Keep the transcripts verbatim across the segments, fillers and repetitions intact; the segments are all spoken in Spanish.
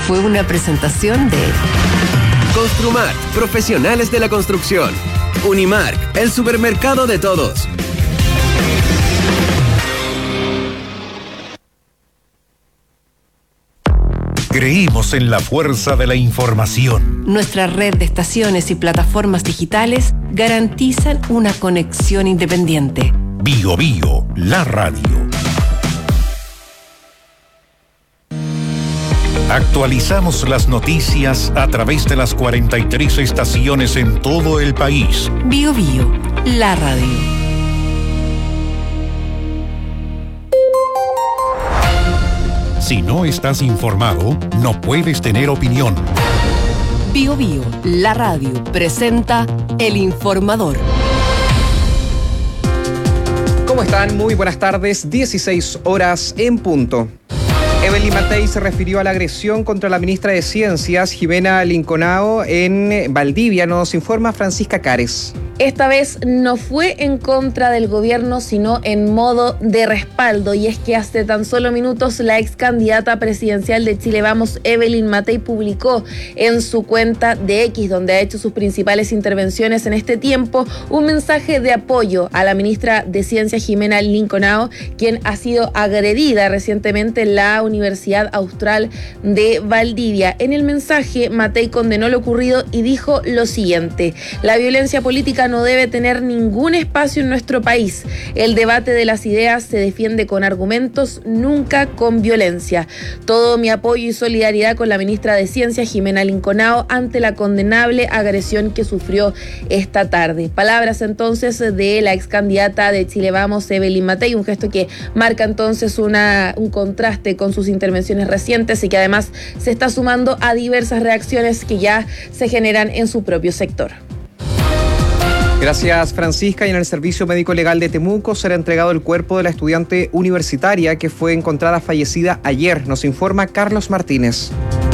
fue una presentación de Construmart, profesionales de la construcción. Unimark, el supermercado de todos. Creímos en la fuerza de la información. Nuestra red de estaciones y plataformas digitales garantizan una conexión independiente. Bio Bio, la radio. Actualizamos las noticias a través de las cuarenta y tres estaciones en todo el país. Bio Bio, la radio. Si no estás informado, no puedes tener opinión. Bio Bio, la radio, presenta El Informador. ¿Cómo están? Muy buenas tardes, dieciséis horas en punto. Evelyn Matei se refirió a la agresión contra la ministra de Ciencias, Jimena Linconao, en Valdivia. Nos informa Francisca Cares. Esta vez no fue en contra del gobierno, sino en modo de respaldo. Y es que hace tan solo minutos la ex candidata presidencial de Chile Vamos, Evelyn Matei, publicó en su cuenta de X, donde ha hecho sus principales intervenciones en este tiempo, un mensaje de apoyo a la ministra de Ciencia, Jimena Linconao, quien ha sido agredida recientemente en la Universidad Austral de Valdivia. En el mensaje, Matei condenó lo ocurrido y dijo lo siguiente: la violencia política no debe tener ningún espacio en nuestro país. El debate de las ideas se defiende con argumentos, nunca con violencia. Todo mi apoyo y solidaridad con la ministra de Ciencia, Jimena Linconao, ante la condenable agresión que sufrió esta tarde. Palabras entonces de la ex candidata de Chile Vamos, Evelyn Matei, un gesto que marca entonces una, un contraste con sus intervenciones recientes y que además se está sumando a diversas reacciones que ya se generan en su propio sector. Gracias, Francisca. Y en el Servicio Médico Legal de Temuco será entregado el cuerpo de la estudiante universitaria que fue encontrada fallecida ayer. Nos informa Carlos Martínez.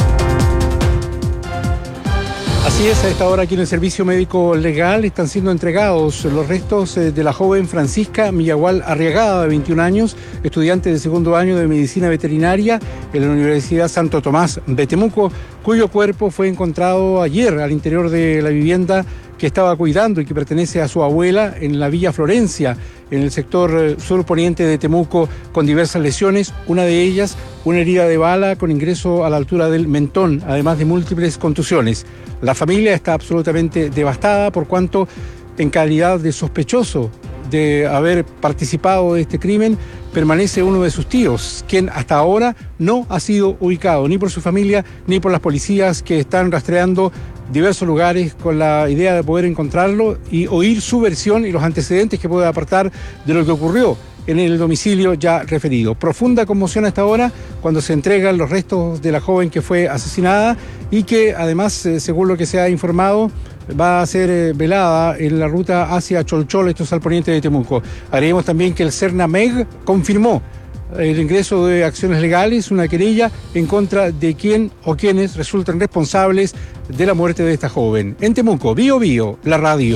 Así es, a esta hora aquí en el Servicio Médico Legal están siendo entregados los restos de la joven Francisca Millagual Arriagada, de veintiún años, estudiante de segundo año de Medicina Veterinaria en la Universidad Santo Tomás de Temuco, cuyo cuerpo fue encontrado ayer al interior de la vivienda que estaba cuidando y que pertenece a su abuela en la Villa Florencia, en el sector surponiente de Temuco, con diversas lesiones, una de ellas una herida de bala con ingreso a la altura del mentón, además de múltiples contusiones. La familia está absolutamente devastada por cuanto, en calidad de sospechoso de haber participado de este crimen, permanece uno de sus tíos, quien hasta ahora no ha sido ubicado ni por su familia ni por las policías, que están rastreando diversos lugares con la idea de poder encontrarlo y oír su versión y los antecedentes que puede aportar de lo que ocurrió en el domicilio ya referido. Profunda conmoción hasta ahora cuando se entregan los restos de la joven que fue asesinada y que además, eh, según lo que se ha informado, va a ser eh, velada en la ruta hacia Cholchol, esto es al poniente de Temuco. Agregamos también que el CERNAMEG confirmó el ingreso de acciones legales, una querella en contra de quien o quienes resultan responsables de la muerte de esta joven. En Temuco, Bio Bio, la radio.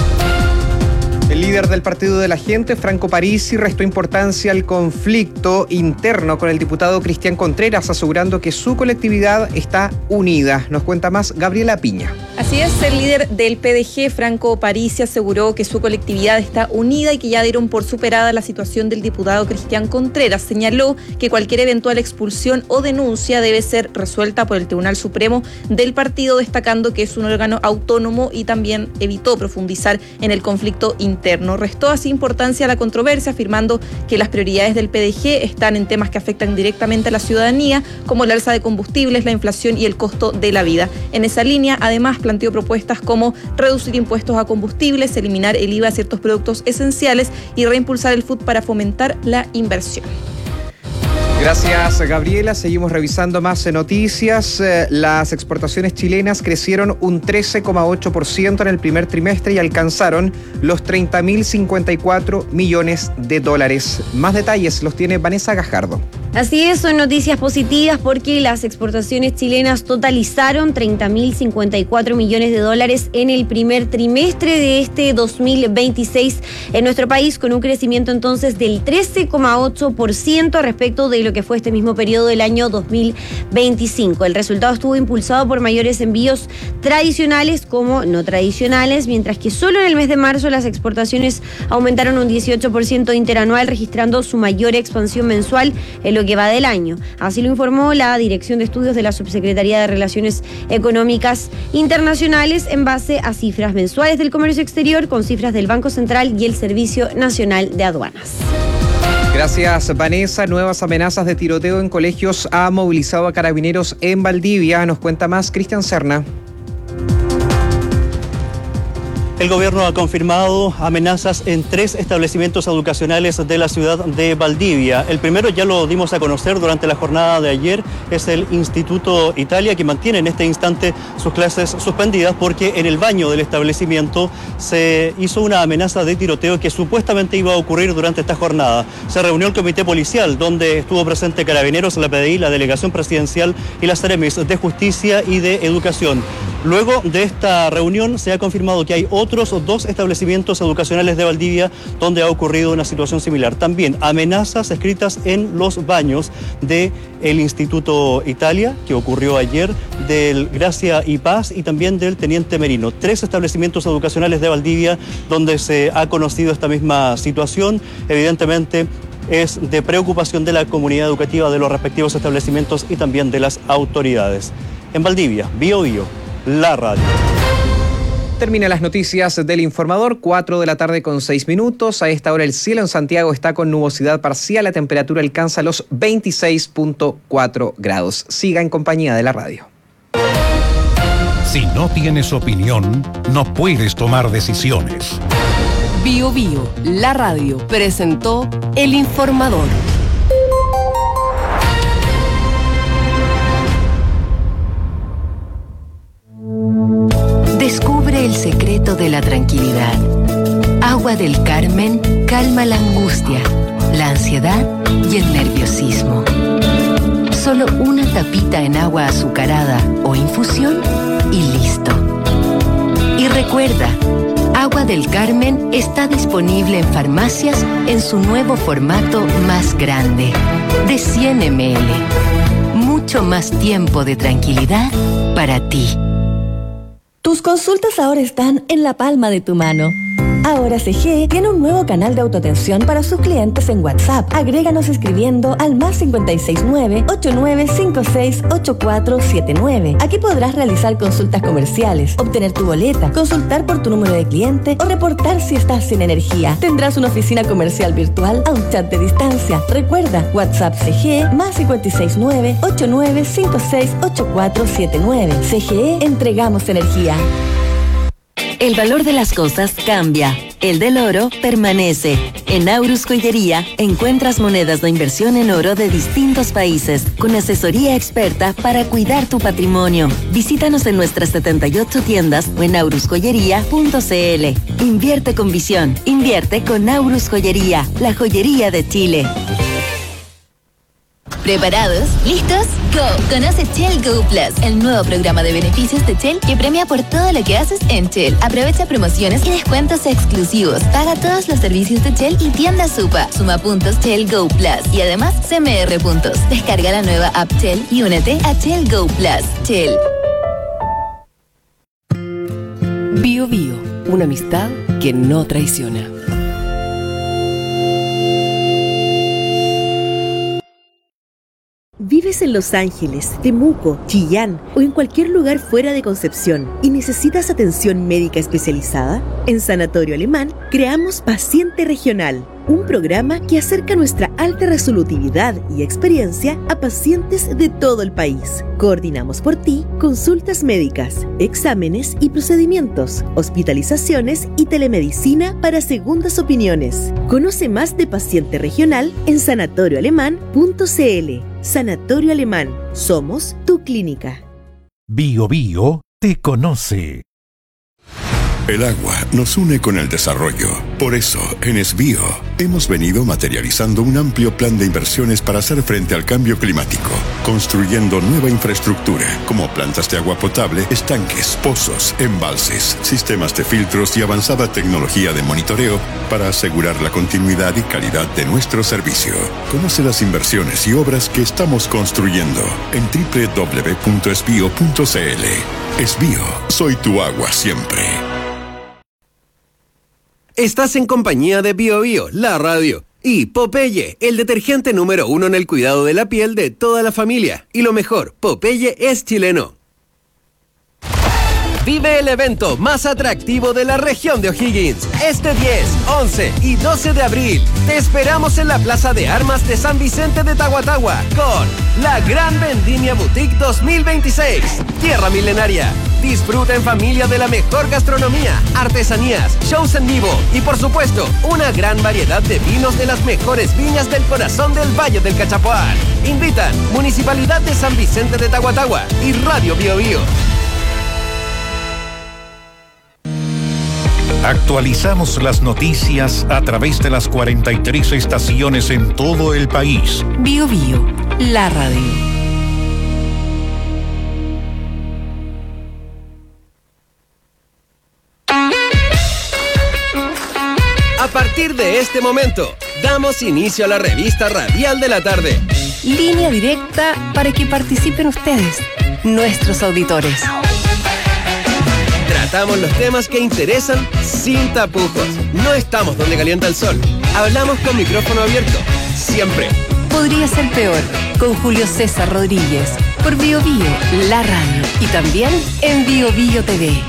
El líder del Partido de la Gente, Franco Parisi, restó importancia al conflicto interno con el diputado Cristian Contreras, asegurando que su colectividad está unida. Nos cuenta más Gabriela Piña. Así es, el líder del P D G, Franco Parisi, aseguró que su colectividad está unida y que ya dieron por superada la situación del diputado Cristian Contreras. Señaló que cualquier eventual expulsión o denuncia debe ser resuelta por el Tribunal Supremo del partido, destacando que es un órgano autónomo, y también evitó profundizar en el conflicto interno. Restó así importancia a la controversia, afirmando que las prioridades del P D G están en temas que afectan directamente a la ciudadanía, como el alza de combustibles, la inflación y el costo de la vida. En esa línea, además, planteó propuestas como reducir impuestos a combustibles, eliminar el I V A a ciertos productos esenciales y reimpulsar el food para fomentar la inversión. Gracias, Gabriela. Seguimos revisando más noticias. Las exportaciones chilenas crecieron un trece coma ocho por ciento en el primer trimestre y alcanzaron los treinta mil cincuenta y cuatro millones de dólares. Más detalles los tiene Vanessa Gajardo. Así es, son noticias positivas porque las exportaciones chilenas totalizaron treinta mil cincuenta y cuatro millones de dólares en el primer trimestre de este dos mil veintiséis en nuestro país, con un crecimiento entonces del trece coma ocho por ciento respecto de lo que fue este mismo periodo del año dos mil veinticinco. El resultado estuvo impulsado por mayores envíos tradicionales como no tradicionales, mientras que solo en el mes de marzo las exportaciones aumentaron un dieciocho por ciento interanual, registrando su mayor expansión mensual en lo que va del año. Así lo informó la Dirección de Estudios de la Subsecretaría de Relaciones Económicas Internacionales en base a cifras mensuales del comercio exterior con cifras del Banco Central y el Servicio Nacional de Aduanas. Gracias, Vanessa. Nuevas amenazas de tiroteo en colegios ha movilizado a carabineros en Valdivia. Nos cuenta más Cristian Serna. El gobierno ha confirmado amenazas en tres establecimientos educacionales de la ciudad de Valdivia. El primero ya lo dimos a conocer durante la jornada de ayer, es el Instituto Italia, que mantiene en este instante sus clases suspendidas porque en el baño del establecimiento se hizo una amenaza de tiroteo que supuestamente iba a ocurrir durante esta jornada. Se reunió el comité policial, donde estuvo presente Carabineros, la P D I, la Delegación Presidencial y las Seremis de Justicia y de Educación. Luego de esta reunión se ha confirmado que hay otros dos establecimientos educacionales de Valdivia donde ha ocurrido una situación similar. También amenazas escritas en los baños del Instituto Italia, que ocurrió ayer, del Gracia y Paz y también del Teniente Merino. Tres establecimientos educacionales de Valdivia donde se ha conocido esta misma situación. Evidentemente es de preocupación de la comunidad educativa de los respectivos establecimientos y también de las autoridades. En Valdivia, Bio Bio, la radio. Termina las noticias del Informador, cuatro de la tarde con seis minutos. A esta hora el cielo en Santiago está con nubosidad parcial, la temperatura alcanza los veintiséis punto cuatro grados. Siga en compañía de la radio. Si no tienes opinión, no puedes tomar decisiones. Bio Bio, la radio, presentó El Informador. Descubre el secreto de la tranquilidad. Agua del Carmen calma la angustia, la ansiedad y el nerviosismo. Solo una tapita en agua azucarada o infusión y listo. Y recuerda, Agua del Carmen está disponible en farmacias en su nuevo formato más grande, de cien mililitros. Mucho más tiempo de tranquilidad para ti. Tus consultas ahora están en la palma de tu mano. Ahora C G E tiene un nuevo canal de autoatención para sus clientes en WhatsApp. Agréganos escribiendo al más cinco seis nueve, ocho nueve cinco seis, ocho cuatro siete nueve. Aquí podrás realizar consultas comerciales, obtener tu boleta, consultar por tu número de cliente o reportar si estás sin energía. Tendrás una oficina comercial virtual a un chat de distancia. Recuerda, WhatsApp C G E más cinco seis nueve, ocho nueve cinco seis, ocho cuatro siete nueve. C G E, entregamos energía. El valor de las cosas cambia. El del oro permanece. En Aurus Joyería encuentras monedas de inversión en oro de distintos países, con asesoría experta para cuidar tu patrimonio. Visítanos en nuestras setenta y ocho tiendas o en aurus joyería punto c l. Invierte con visión. Invierte con Aurus Joyería, la joyería de Chile. ¿Preparados? ¿Listos? ¡Go! Conoce Shell Go Plus, el nuevo programa de beneficios de Shell que premia por todo lo que haces en Shell. Aprovecha promociones y descuentos exclusivos. Paga todos los servicios de Shell y tienda Supa. Suma puntos Shell Go Plus y además C M R puntos. Descarga la nueva app Shell y únete a Shell Go Plus. Shell. Bio Bio, una amistad que no traiciona. ¿Vives en Los Ángeles, Temuco, Chillán o en cualquier lugar fuera de Concepción y necesitas atención médica especializada? En Sanatorio Alemán creamos Paciente Regional, un programa que acerca nuestra alta resolutividad y experiencia a pacientes de todo el país. Coordinamos por ti consultas médicas, exámenes y procedimientos, hospitalizaciones y telemedicina para segundas opiniones. Conoce más de Paciente Regional en sanatorio alemán punto c l. Sanatorio Alemán, somos tu clínica. Bio Bio te conoce. El agua nos une con el desarrollo. Por eso, en Esbío, hemos venido materializando un amplio plan de inversiones para hacer frente al cambio climático, construyendo nueva infraestructura, como plantas de agua potable, estanques, pozos, embalses, sistemas de filtros y avanzada tecnología de monitoreo para asegurar la continuidad y calidad de nuestro servicio. Conoce las inversiones y obras que estamos construyendo en doble u doble u doble u punto esbio punto c l. Esbío, soy tu agua siempre. Estás en compañía de Bio Bio, la radio, y Popeye, el detergente número uno en el cuidado de la piel de toda la familia. Y lo mejor, Popeye es chileno. Vive el evento más atractivo de la región de O'Higgins. Este diez, once y doce de abril. Te esperamos en la Plaza de Armas de San Vicente de Tahuatahua con la Gran Vendimia Boutique dos mil veintiséis. Tierra Milenaria. Disfruta en familia de la mejor gastronomía, artesanías, shows en vivo y, por supuesto, una gran variedad de vinos de las mejores viñas del corazón del Valle del Cachapoal. Invitan Municipalidad de San Vicente de Tahuatahua y Radio Bio Bio. Actualizamos las noticias a través de las cuarenta y tres estaciones en todo el país. Bio Bio, la radio. A partir de este momento, damos inicio a la revista radial de la tarde. Línea directa para que participen ustedes, nuestros auditores. Tratamos los temas que interesan sin tapujos. No estamos donde calienta el sol. Hablamos con micrófono abierto. Siempre. Podría ser peor. Con Julio César Rodríguez. Por Bio Bio, la radio. Y también en Bio Bio T V.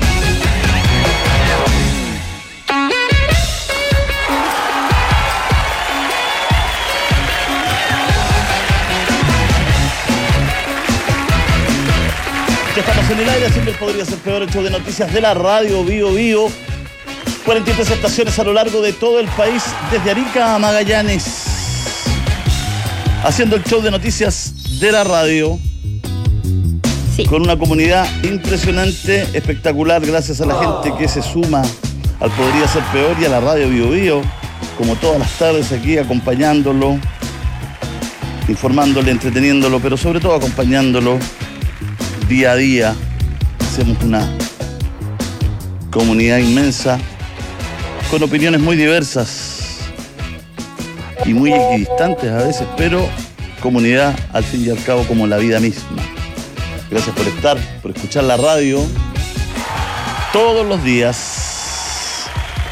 Ya estamos en el aire, siempre podría ser peor. El show de noticias de la radio Bio Bio. cuarenta y tres estaciones a lo largo de todo el país, desde Arica a Magallanes. Haciendo el show de noticias de la radio. Sí. Con una comunidad impresionante, espectacular, gracias a la gente que se suma al Podría Ser Peor y a la radio Bio Bio, como todas las tardes aquí, acompañándolo, informándole, entreteniéndolo, pero sobre todo acompañándolo día a día. Hacemos una comunidad inmensa con opiniones muy diversas y muy equidistantes a veces, pero comunidad al fin y al cabo como la vida misma. Gracias por estar, por escuchar la radio todos los días.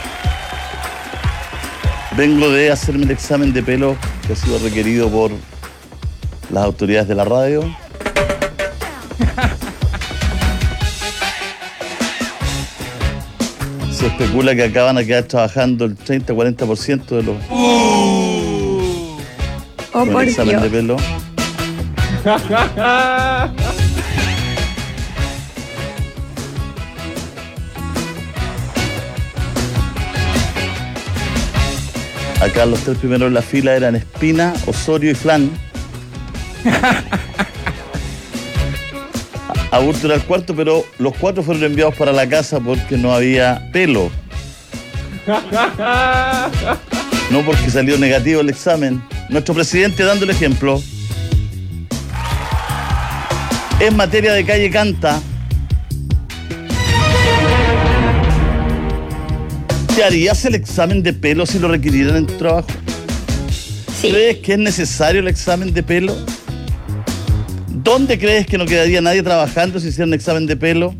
Vengo de hacerme el examen de pelo que ha sido requerido por las autoridades de la radio. Se especula que acá van a quedar trabajando el treinta a cuarenta por ciento de los uh, con oh, el examen Dios. de pelo. Acá los tres primeros en la fila eran Espina, Osorio y Flan. Aburto era el cuarto, pero los cuatro fueron enviados para la casa porque no había pelo. No porque salió negativo el examen. Nuestro presidente dando el ejemplo. En materia de calle canta, ¿te harías el examen de pelo si lo requirieran en tu trabajo? Sí. ¿Crees que es necesario el examen de pelo? ¿Dónde crees que no quedaría nadie trabajando si hicieran un examen de pelo?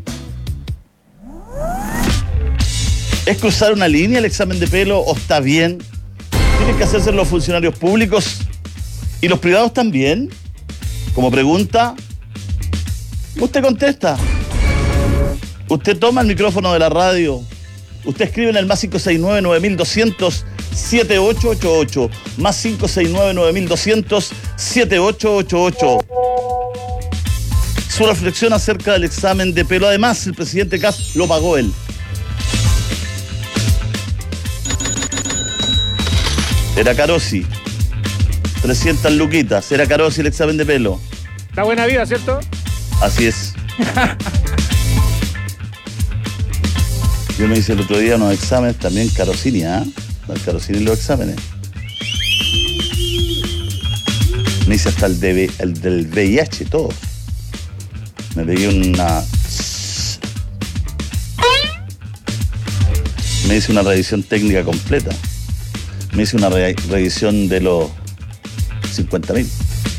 ¿Es cruzar una línea el examen de pelo o está bien? ¿Tienen que hacerse los funcionarios públicos y los privados también? Como pregunta, usted contesta. Usted toma el micrófono de la radio. Usted escribe en el más cinco seis nueve, nueve mil doscientos, siete ocho ocho ocho. Más cinco seis nueve, nueve mil doscientos, siete ocho ocho ocho. Su reflexión acerca del examen de pelo. Además, el presidente Kast lo pagó él. Era Carosi. trescientas luquitas. Era Carosi el examen de pelo. La buena vida, ¿cierto? Así es. Yo me hice el otro día unos exámenes también Carosini, ¿ah? ¿eh? El Carosini los exámenes. Me hice hasta el, de, el del V I H, todo. Me pegué una... Me hice una revisión técnica completa. Me hice una re revisión de los cincuenta mil.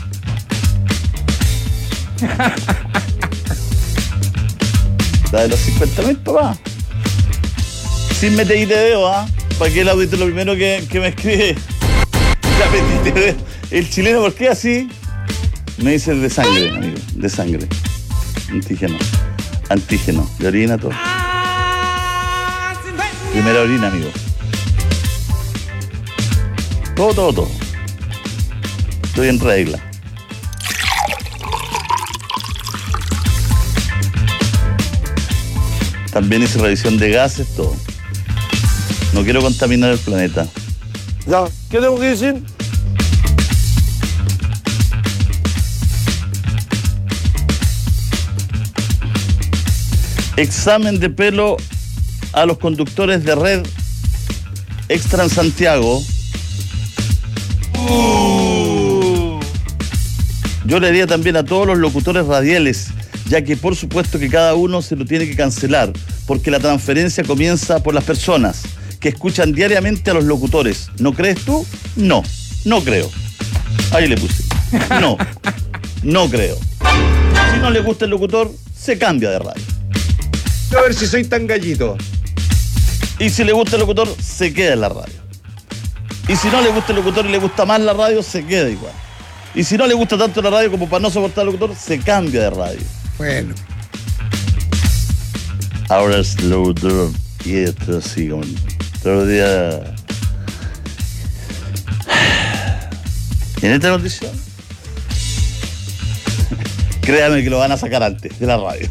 La de los cincuenta mil, papá. Sin meterte de dedo, ¿ah? ¿eh? ¿Para qué el audito lo primero que, que me escribe? Ya metiste de dedo. El chileno, ¿por qué así? Me dice de sangre, amigo. De sangre. Antígeno. Antígeno. De orina, todo. Primera orina, amigo. Todo, todo, todo. Estoy en regla. También hice revisión de gases, todo. No quiero contaminar el planeta. Ya, ¿qué tengo que decir? Examen de pelo a los conductores de red Extra en Santiago. Uh. Yo le haría también a todos los locutores radiales, ya que por supuesto que cada uno se lo tiene que cancelar, porque la transferencia comienza por las personas que escuchan diariamente a los locutores. ¿No crees tú? No, no creo. Ahí le puse. No, no creo. Si no le gusta el locutor, se cambia de radio. A ver si soy tan gallito. Y si le gusta el locutor, se queda en la radio. Y si no le gusta el locutor y le gusta más la radio, se queda igual. Y si no le gusta tanto la radio como para no soportar al locutor, se cambia de radio. Bueno. Ahora es locutor. Y esto así como... Otro día... En esta noticia... Créame que lo van a sacar antes de la radio.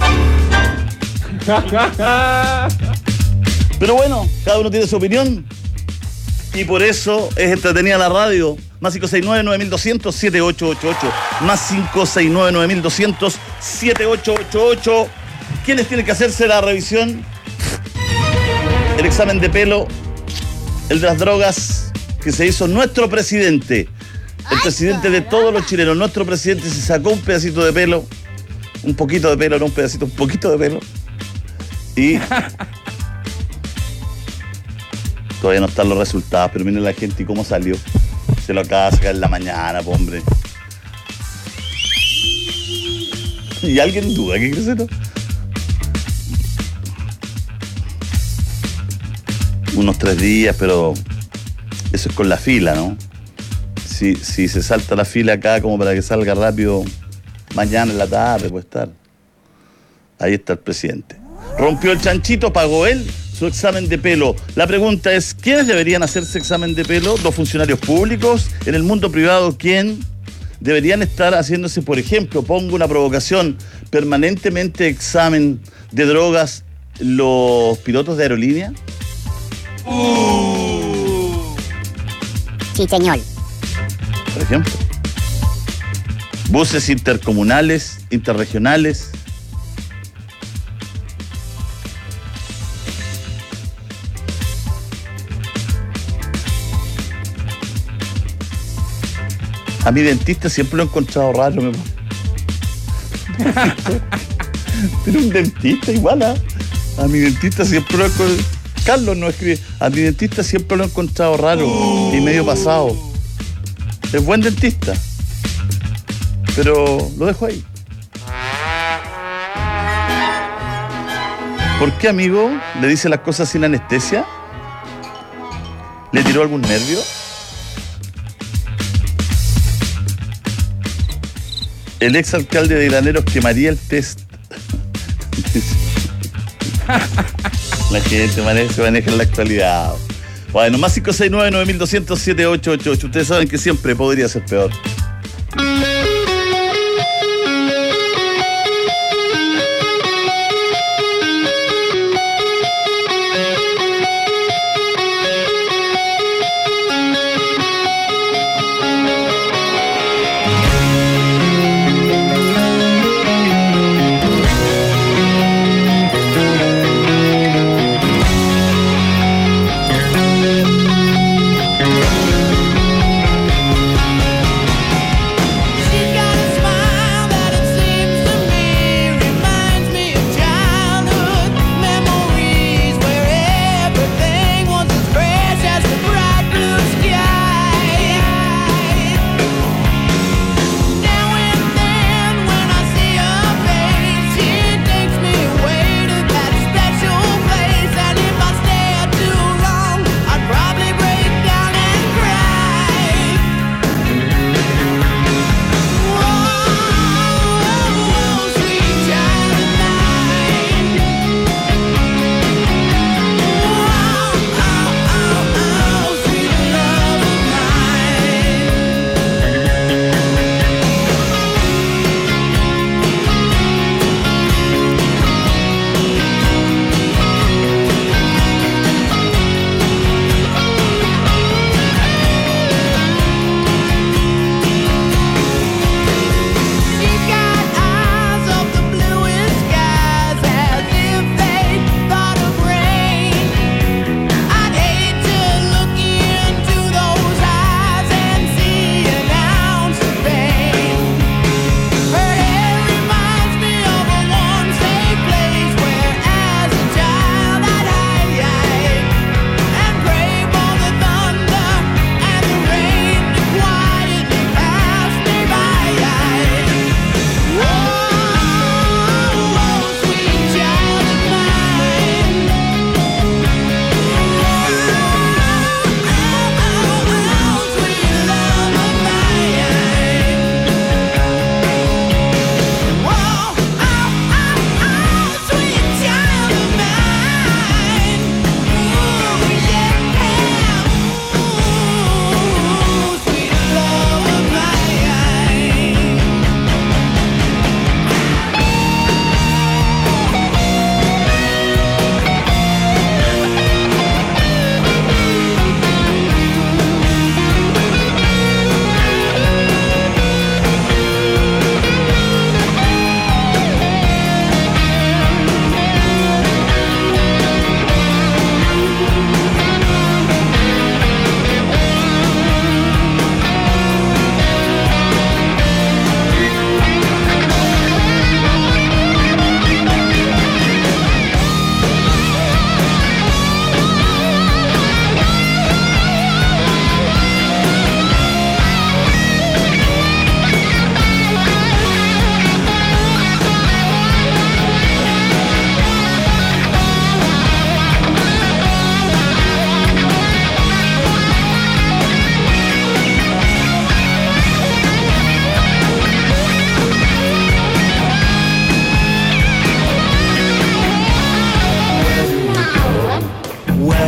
Pero bueno, cada uno tiene su opinión y por eso es entretenida la radio. Más cinco seis nueve, nueve dos cero cero, siete ocho ocho ocho. Más cinco seis nueve, nueve dos cero cero, siete ocho ocho ocho. ¿Quiénes tienen que hacerse la revisión? El examen de pelo, el de las drogas que se hizo nuestro presidente, el presidente de todos los chilenos. Nuestro presidente se sacó un pedacito de pelo, un poquito de pelo, no un pedacito, un poquito de pelo. Y todavía no están los resultados, pero miren la gente y cómo salió. Se lo acaba de sacar en la mañana, po, hombre. ¿Y alguien duda que crecerá? Unos tres días, pero eso es con la fila, ¿no? Si, si se salta la fila acá como para que salga rápido, mañana en la tarde puede estar. Ahí está el presidente. Rompió el chanchito, pagó él su examen de pelo. La pregunta es, ¿quiénes deberían hacerse examen de pelo? ¿Los funcionarios públicos? ¿En el mundo privado quién? Deberían estar haciéndose, por ejemplo, pongo una provocación, permanentemente examen de drogas los pilotos de aerolínea. Uh. Sí, señor. Por ejemplo. Buses intercomunales, interregionales. A mi dentista siempre lo he encontrado raro. Me... Tiene un dentista igual, ¿eh? A mi dentista siempre lo he encontrado... Carlos no escribe. A mi dentista siempre lo he encontrado raro uh. y medio pasado. Es buen dentista. Pero lo dejo ahí. ¿Por qué, amigo? ¿Le dice las cosas sin anestesia? ¿Le tiró algún nervio? El exalcalde de Graneros quemaría el test. La gente maneja, se maneja en la actualidad. Bueno, más cinco seis nueve, nueve dos cero cero, siete ocho ocho ocho. Ustedes saben que siempre podría ser peor.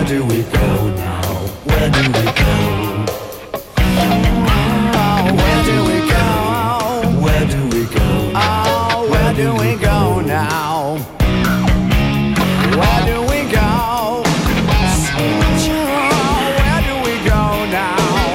do we go now? Where do we go? Oh, where do we go? Where do we go? Oh, where do we go now? Where do we go? Oh, where do we go now?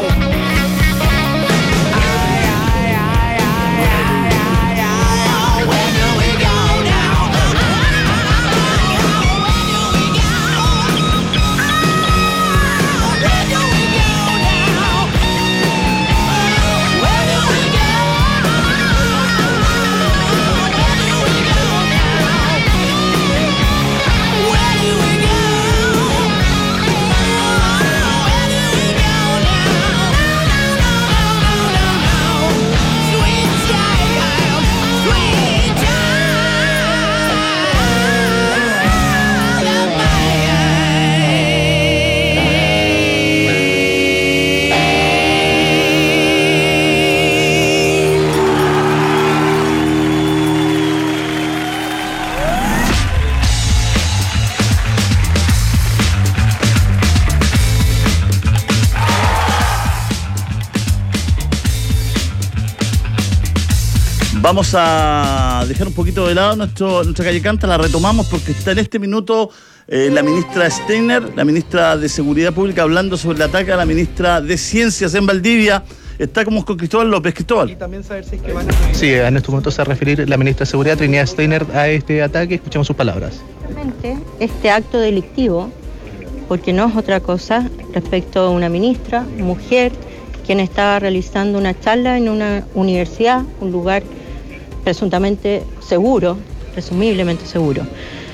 Vamos a dejar un poquito de lado nuestro, nuestra calle Canta, la retomamos porque está en este minuto eh, la ministra Steiner, la ministra de Seguridad Pública, hablando sobre el ataque a la ministra de Ciencias en Valdivia. Está como con Cristóbal López. Cristóbal. Y también saber si es que van a... Sí, en este momento se va a referir la ministra de Seguridad, Trinidad Steiner, a este ataque. Escuchemos sus palabras. Este acto delictivo, porque no es otra cosa, respecto a una ministra, mujer, quien estaba realizando una charla en una universidad, un lugar presuntamente seguro, presumiblemente seguro.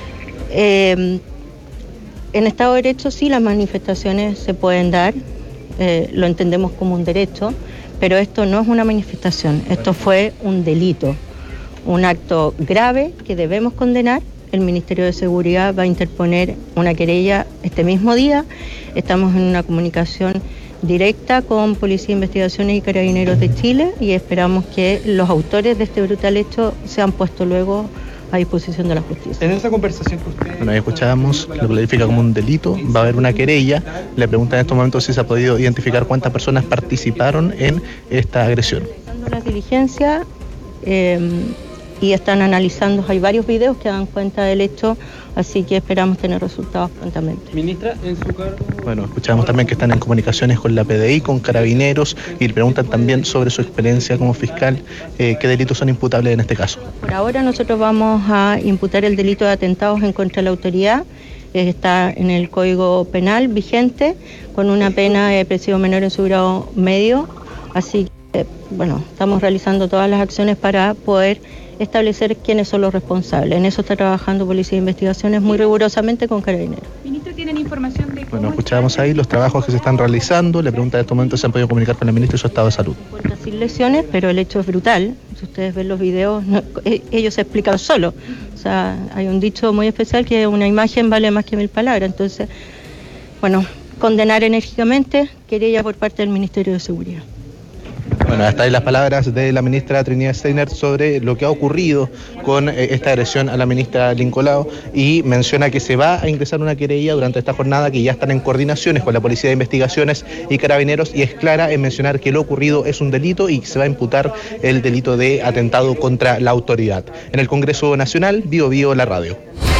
Eh, en Estado de Derecho sí las manifestaciones se pueden dar, eh, lo entendemos como un derecho, pero esto no es una manifestación, esto fue un delito, un acto grave que debemos condenar. El Ministerio de Seguridad va a interponer una querella este mismo día. Estamos en una comunicación directa con Policía de Investigaciones y Carabineros de Chile y esperamos que los autores de este brutal hecho sean puestos luego a disposición de la justicia. En esa conversación que usted... Bueno, ahí escuchábamos, lo califica como un delito, va a haber una querella. Le preguntan en estos momentos si se ha podido identificar cuántas personas participaron en esta agresión. Realizando las diligencias eh, y están analizando, hay varios videos que dan cuenta del hecho, así que esperamos tener resultados prontamente. Ministra, en su cargo... Bueno, escuchamos también que están en comunicaciones con la P D I, con Carabineros, y le preguntan también sobre su experiencia como fiscal, eh, qué delitos son imputables en este caso. Por ahora nosotros vamos a imputar el delito de atentados en contra de la autoridad, eh, está en el Código Penal vigente, con una pena de presidio menor en su grado medio, así que, eh, bueno, estamos realizando todas las acciones para poder establecer quiénes son los responsables. En eso está trabajando Policía de Investigaciones muy rigurosamente con Carabineros. Ministro, ¿tienen información de cómo... Bueno, escuchábamos ahí los trabajos que se están realizando. Le pregunta en estos momentos si han podido comunicar con la ministra y su estado de salud. Sin lesiones, pero el hecho es brutal. Si ustedes ven los videos, no, ellos se explican solo. O sea, hay un dicho muy especial que una imagen vale más que mil palabras. Entonces, bueno, condenar enérgicamente, querella por parte del Ministerio de Seguridad. Bueno, hasta ahí las palabras de la ministra Trinidad Steiner sobre lo que ha ocurrido con eh, esta agresión a la ministra Lincolao, y menciona que se va a ingresar una querella durante esta jornada, que ya están en coordinaciones con la Policía de Investigaciones y Carabineros, y es clara en mencionar que lo ocurrido es un delito y se va a imputar el delito de atentado contra la autoridad. En el Congreso Nacional, Bio Bio, la radio.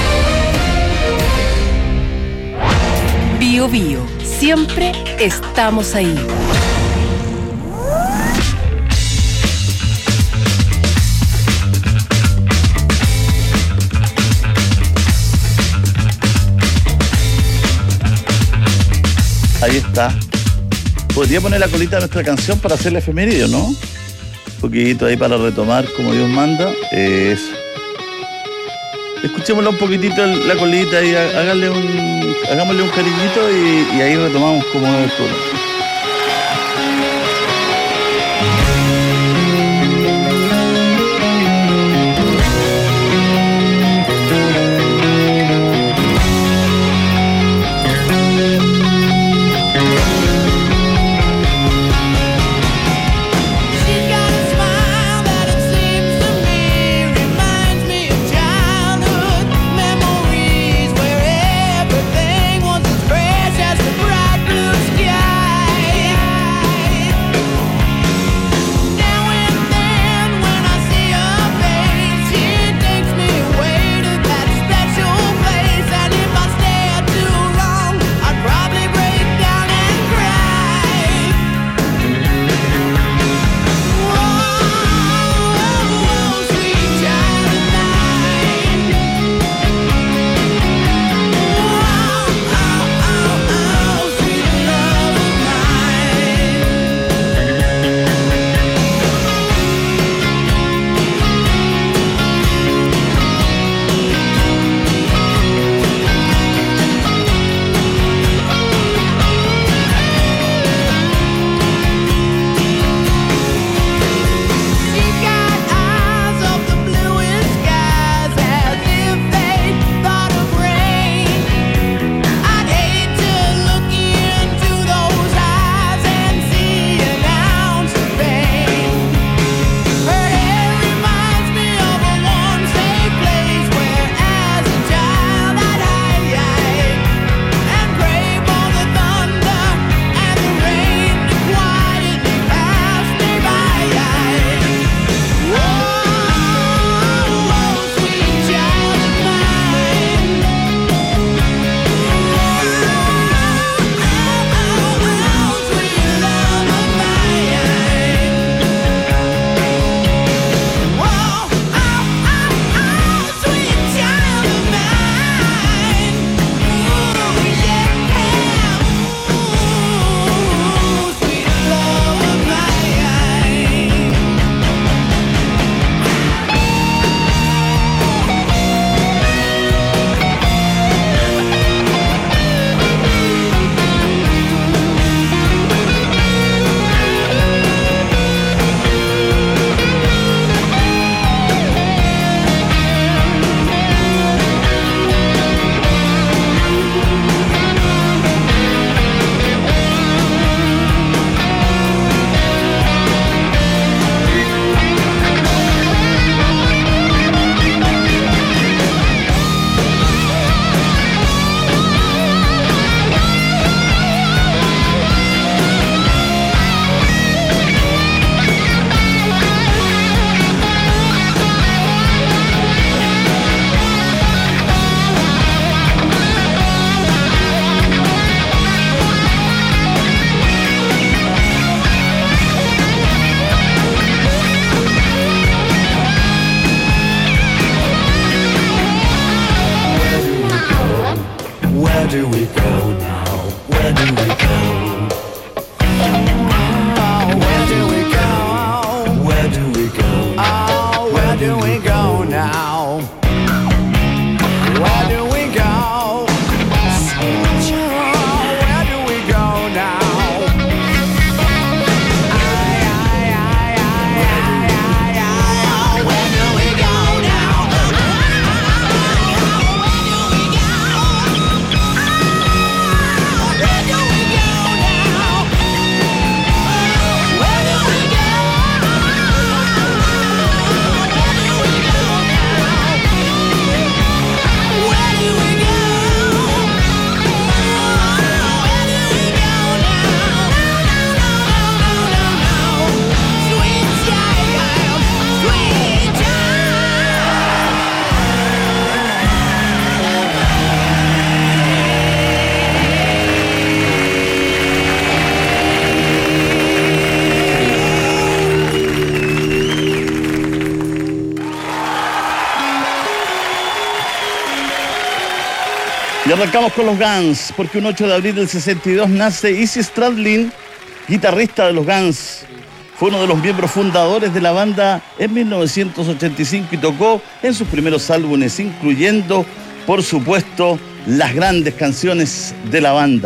Bio Bio, siempre estamos ahí. Ahí está. Podría poner la colita de nuestra canción para hacer la efeméride, ¿no? Un poquito ahí para retomar como Dios manda. Eso. Escuchémosla un poquitito la colita y háganle un, hagámosle un cariñito y, y ahí retomamos como es todo. Fresh do we go now? Where do we go? Oh, where do we go? Where do we go? Oh, where do we go now? Where do we go? Oh, where do we go now? Y arrancamos con los Guns, porque un ocho de abril del sesenta y dos nace Izzy Stradlin, guitarrista de los Guns. Fue uno de los miembros fundadores de la banda en mil novecientos ochenta y cinco y tocó en sus primeros álbumes, incluyendo, por supuesto, las grandes canciones de la banda.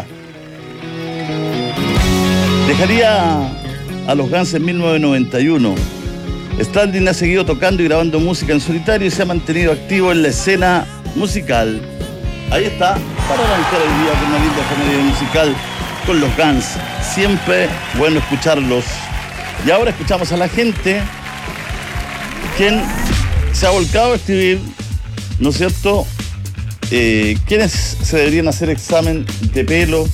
Dejaría a los Guns en mil novecientos noventa y uno. Stradlin ha seguido tocando y grabando música en solitario y se ha mantenido activo en la escena musical. Ahí está, para arrancar el día con una linda comedia musical con los Guns. Siempre bueno escucharlos. Y ahora escuchamos a la gente, quien se ha volcado a escribir, ¿no es cierto?, eh, quiénes se deberían hacer examen de pelo,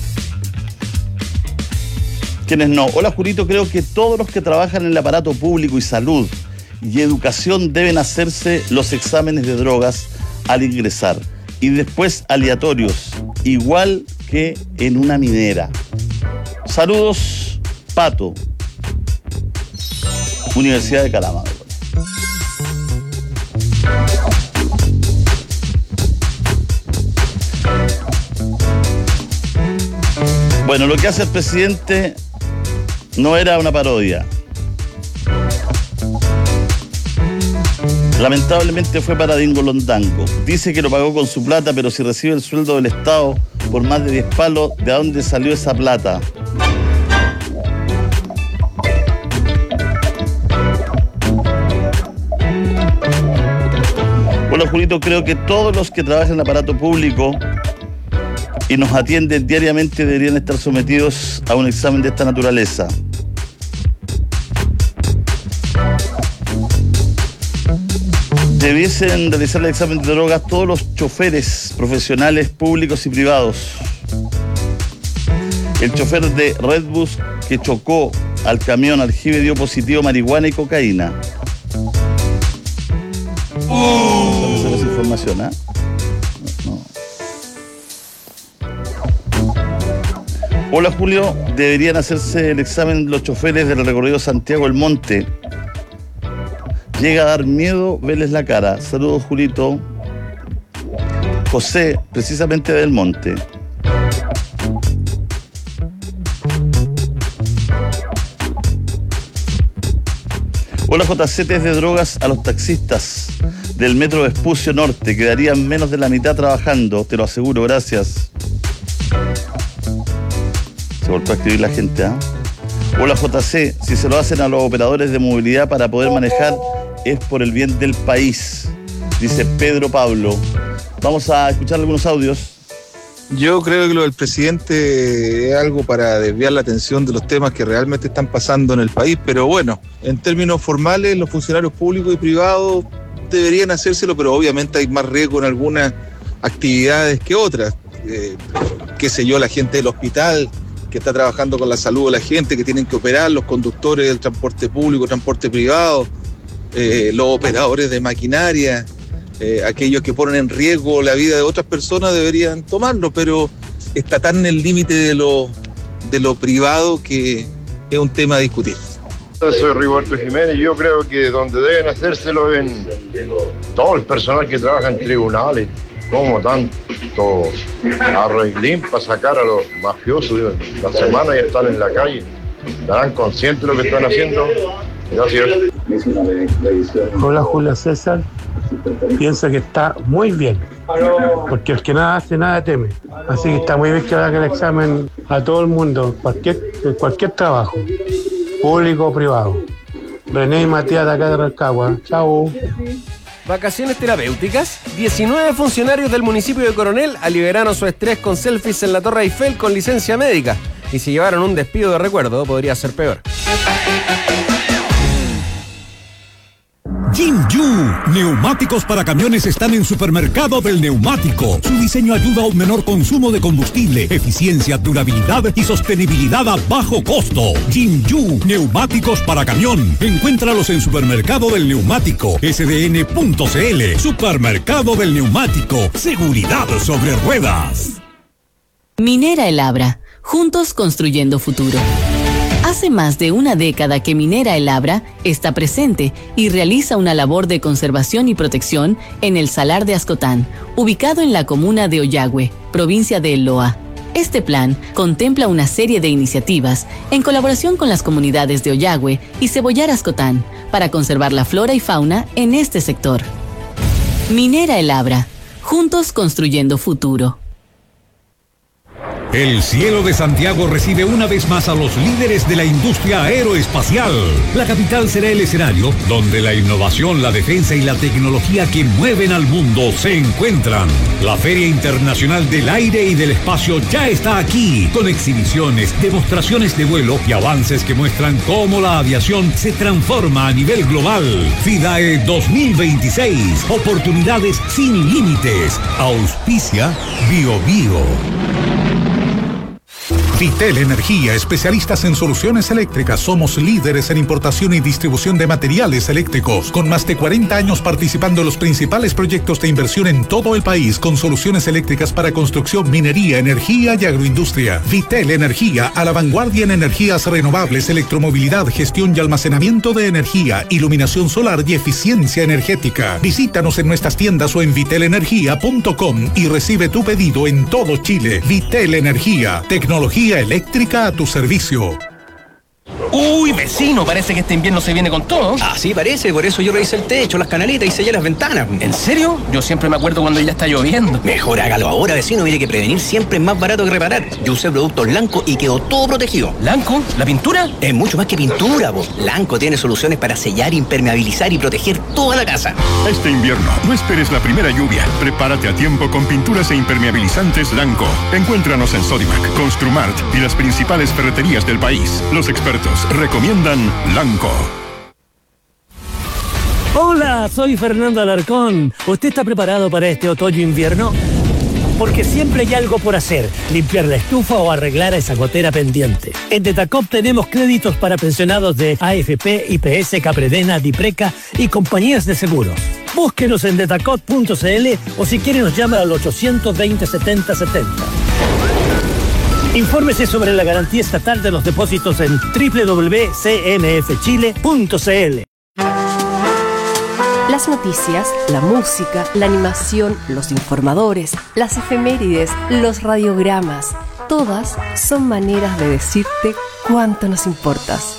quiénes no. Hola, Julito, creo que todos los que trabajan en el aparato público y salud y educación deben hacerse los exámenes de drogas al ingresar. Y después aleatorios, igual que en una minera. Saludos, Pato. Universidad de Calama. Bueno, lo que hace el presidente no era una parodia. Lamentablemente fue para Dingo Londango. Dice que lo pagó con su plata, pero si recibe el sueldo del Estado por más de diez palos, ¿de dónde salió esa plata? Hola, Julito, creo que todos los que trabajan en el aparato público y nos atienden diariamente deberían estar sometidos a un examen de esta naturaleza. Debiesen realizar el examen de drogas todos los choferes profesionales, públicos y privados. El chofer de Redbus que chocó al camión aljibe dio positivo marihuana y cocaína. Uh. ¿Sabes esa información, eh? No. Hola, Julio, deberían hacerse el examen los choferes del recorrido Santiago El Monte. Llega a dar miedo verles la cara. Saludos, Julito. José, precisamente del Monte. Hola, J C, test de drogas a los taxistas del Metro Vespucio Norte. Quedarían menos de la mitad trabajando, te lo aseguro, gracias. Se volvió a escribir la gente, ¿ah? ¿eh? Hola, J C, si se lo hacen a los operadores de movilidad para poder manejar, es por el bien del país, dice Pedro Pablo. Vamos a escuchar algunos audios. Yo creo que lo del presidente es algo para desviar la atención de los temas que realmente están pasando en el país, pero bueno, en términos formales, los funcionarios públicos y privados deberían hacérselo, pero obviamente hay más riesgo en algunas actividades que otras. Eh, qué sé yo, la gente del hospital que está trabajando con la salud de la gente, que tienen que operar, los conductores del transporte público, transporte privado, eh, los operadores de maquinaria, eh, aquellos que ponen en riesgo la vida de otras personas deberían tomarlo, pero está tan en el límite de lo, de lo privado que es un tema a discutir. Soy Rigoberto Jiménez, yo creo que donde deben hacérselo en todo el personal que trabaja en tribunales, ¿Cómo tanto arreglín para sacar a los mafiosos? La semana ya están en la calle. ¿Estarán conscientes de lo que están haciendo? Gracias. Hola, Julio César. Pienso que está muy bien, porque el que nada hace, nada teme. Así que está muy bien que haga el examen a todo el mundo, cualquier, cualquier trabajo, público o privado. René y Matías de acá de Rancagua. Chao. ¿Vacaciones terapéuticas? diecinueve funcionarios del municipio de Coronel liberaron su estrés con selfies en la Torre Eiffel con licencia médica. Y si llevaron un despido de recuerdo, podría ser peor. Jinju, neumáticos para camiones están en Supermercado del Neumático. Su diseño ayuda a un menor consumo de combustible, eficiencia, durabilidad y sostenibilidad a bajo costo. Jinju, neumáticos para camión. Encuéntralos en Supermercado del Neumático, S D N punto C L. Supermercado del Neumático, seguridad sobre ruedas. Minera El Abra, juntos construyendo futuro. Hace más de una década que Minera El Abra está presente y realiza una labor de conservación y protección en el Salar de Ascotán, ubicado en la comuna de Ollagüe, provincia de El Loa. Este plan contempla una serie de iniciativas en colaboración con las comunidades de Ollagüe y Cebollar Ascotán para conservar la flora y fauna en este sector. Minera El Abra, juntos construyendo futuro. El cielo de Santiago recibe una vez más a los líderes de la industria aeroespacial. La capital será el escenario donde la innovación, la defensa y la tecnología que mueven al mundo se encuentran. La Feria Internacional del Aire y del Espacio ya está aquí, con exhibiciones, demostraciones de vuelo y avances que muestran cómo la aviación se transforma a nivel global. FIDAE dos mil veintiséis, oportunidades sin límites. Auspicia Bio Bio. Vitel Energía, especialistas en soluciones eléctricas. Somos líderes en importación y distribución de materiales eléctricos, con más de cuarenta años participando en los principales proyectos de inversión en todo el país, con soluciones eléctricas para construcción, minería, energía y agroindustria. Vitel Energía, a la vanguardia en energías renovables, electromovilidad, gestión y almacenamiento de energía, iluminación solar y eficiencia energética. Visítanos en nuestras tiendas o en vitel energía punto com y recibe tu pedido en todo Chile. Vitel Energía, tecnología eléctrica a tu servicio. Uy, vecino, parece que este invierno se viene con todo. Así parece, por eso yo revisé el techo, las canaletas y sellé las ventanas. ¿En serio? Yo siempre me acuerdo cuando ya está lloviendo. Mejor hágalo ahora, vecino, mire que prevenir siempre es más barato que reparar. Yo usé productos Lanco y quedó todo protegido. ¿Lanco? ¿La pintura? Es mucho más que pintura, vos. Lanco tiene soluciones para sellar, impermeabilizar y proteger toda la casa. Este invierno, no esperes la primera lluvia. Prepárate a tiempo con pinturas e impermeabilizantes Lanco. Encuéntranos en Sodimac, Construmart y las principales ferreterías del país. Los expertos recomiendan Lanco. Hola, soy Fernando Alarcón. ¿Usted está preparado para este otoño-invierno? Porque siempre hay algo por hacer, limpiar la estufa o arreglar esa gotera pendiente. En Detacop tenemos créditos para pensionados de A F P, I P S, Capredena, Dipreca y compañías de seguros. Búsquenos en detacop punto c l o si quiere nos llama al ochocientos veinte, setenta setenta. Infórmese sobre la garantía estatal de los depósitos en doble u doble u doble u punto c n f chile punto c l. Las noticias, la música, la animación, los informadores, las efemérides, los radiogramas, todas son maneras de decirte cuánto nos importas.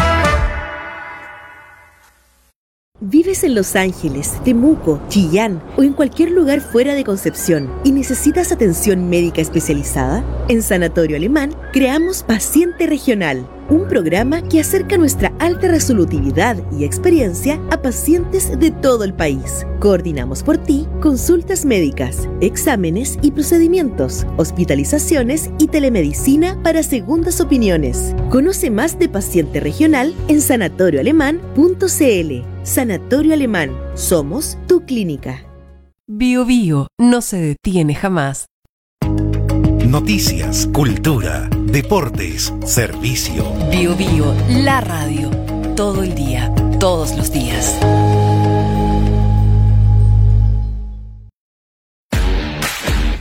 ¿Vives en Los Ángeles, Temuco, Chillán o en cualquier lugar fuera de Concepción y necesitas atención médica especializada? En Sanatorio Alemán creamos Paciente Regional, un programa que acerca nuestra alta resolutividad y experiencia a pacientes de todo el país. Coordinamos por ti consultas médicas, exámenes y procedimientos, hospitalizaciones y telemedicina para segundas opiniones. Conoce más de Paciente Regional en sanatorio alemán punto c l. Sanatorio Alemán, somos tu clínica. Bio Bio no se detiene jamás. Noticias, cultura, deportes, servicio. Bio Bio, la radio, todo el día, todos los días.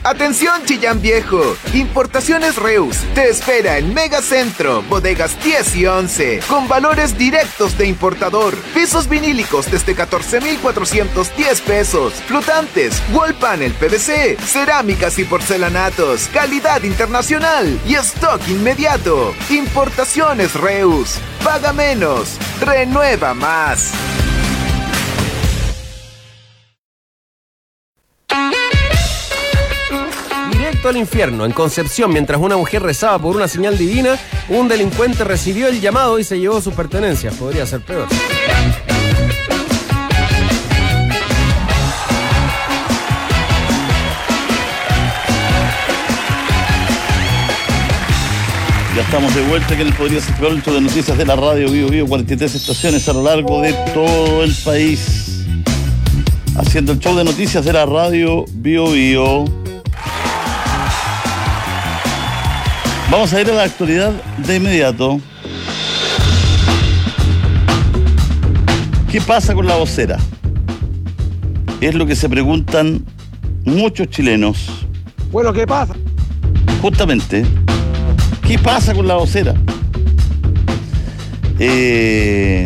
Atención Chillán Viejo, Importaciones Reus te espera en Megacentro, bodegas diez y once, con valores directos de importador, pisos vinílicos desde catorce mil cuatrocientos diez pesos, flotantes, wall panel P V C, cerámicas y porcelanatos, calidad internacional y stock inmediato. Importaciones Reus, paga menos, renueva más. Directo al infierno. En Concepción, mientras una mujer rezaba por una señal divina, un delincuente recibió el llamado y se llevó sus pertenencias. Podría ser peor. Ya estamos de vuelta aquí en el Podría Ser Peor, de noticias de la radio Bio Bio, cuarenta y tres estaciones a lo largo de todo el país. Haciendo el show de noticias de la radio Bio Bio. Vamos a ir a la actualidad de inmediato. ¿Qué pasa con la vocera? Es lo que se preguntan muchos chilenos. Bueno, ¿qué pasa? Justamente, ¿qué pasa con la vocera? Eh,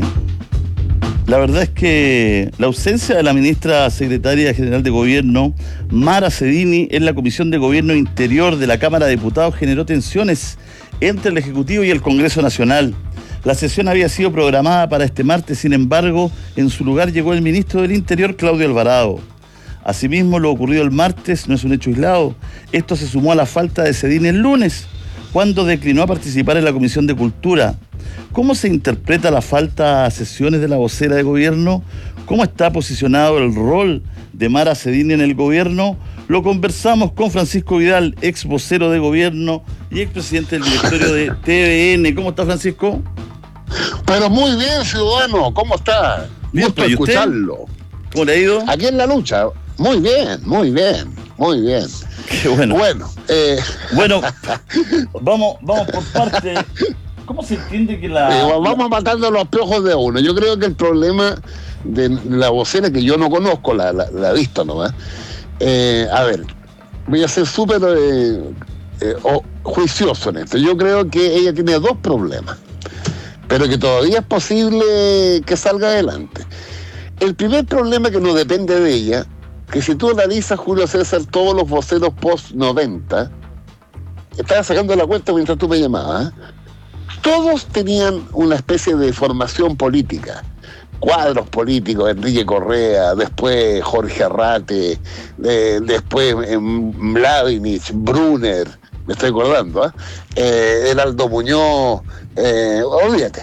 la verdad es que la ausencia de la ministra secretaria general de Gobierno, Mara Cedini, en la Comisión de Gobierno Interior de la Cámara de Diputados generó tensiones entre el Ejecutivo y el Congreso Nacional. La sesión había sido programada para este martes, sin embargo, en su lugar llegó el ministro del Interior, Claudio Alvarado. Asimismo, lo ocurrido el martes no es un hecho aislado. Esto se sumó a la falta de Cedini el lunes, cuando declinó a participar en la Comisión de Cultura. ¿Cómo se interpreta la falta a sesiones de la vocera de gobierno? ¿Cómo está posicionado el rol de Mara Cedini en el gobierno? Lo conversamos con Francisco Vidal, ex vocero de gobierno y ex presidente del directorio de T V N. ¿Cómo está, Francisco? Pero muy bien, ciudadano. ¿Cómo está? Bien, gusto escucharlo. ¿Cómo le ha ido? Aquí en la lucha. Muy bien, muy bien, muy bien. Qué bueno. Bueno, eh... bueno vamos, vamos por parte. ¿Cómo se entiende que la... Eh, vamos matando los piojos de uno. Yo creo que el problema de la vocera, que yo no conozco, la, la, la he visto nomás. Eh, a ver, voy a ser súper eh, eh, oh, juicioso en esto. Yo creo que ella tiene dos problemas, pero que todavía es posible que salga adelante. El primer problema, que no depende de ella, que si tú analizas, Julio César, todos los voceros post noventa, estaba sacando la cuenta mientras tú me llamabas, ¿eh? Todos tenían una especie de formación política, cuadros políticos, Enrique Correa, después Jorge Arrate, eh, después eh, Mladenich, Brunner, me estoy acordando, ¿eh? Eh, Heraldo Muñoz, eh, olvídate,